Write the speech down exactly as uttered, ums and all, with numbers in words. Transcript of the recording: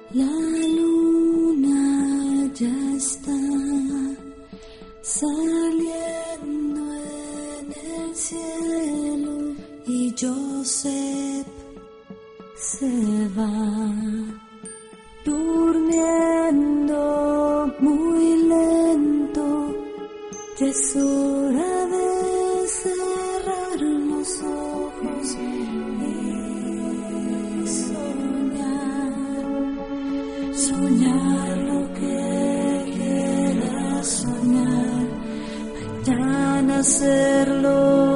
La luna ya está saliendo en el cielo y Joseph se va durmiendo muy lento. Ya es hora de cerrar los ojos y soñar, soñar lo que quieras soñar, mañana hacerlo.